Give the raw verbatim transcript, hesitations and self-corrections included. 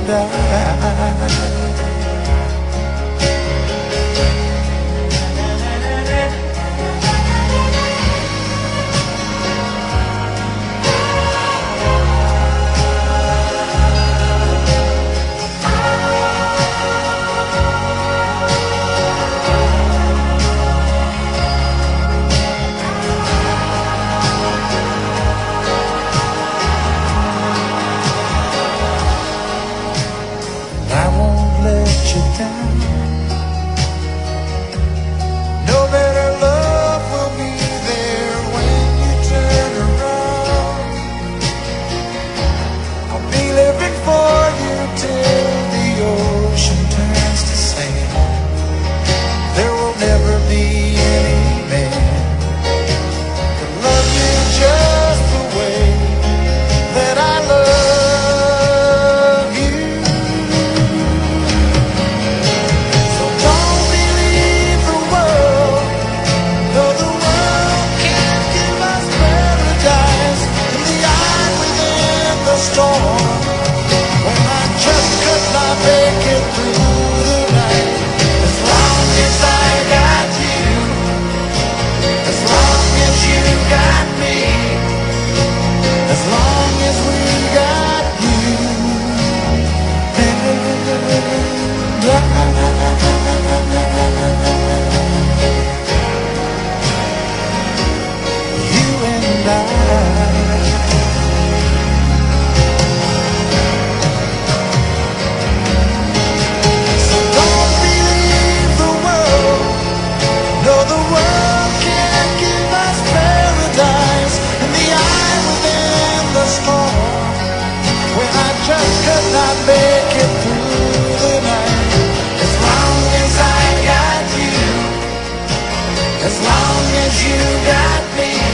and I. No better love will be there when you turn around. I'll be living for you till the ocean turns to sand. There will never be any man who can love you just the way that I love. Make it through the night. As long as I got you, as long as you got me.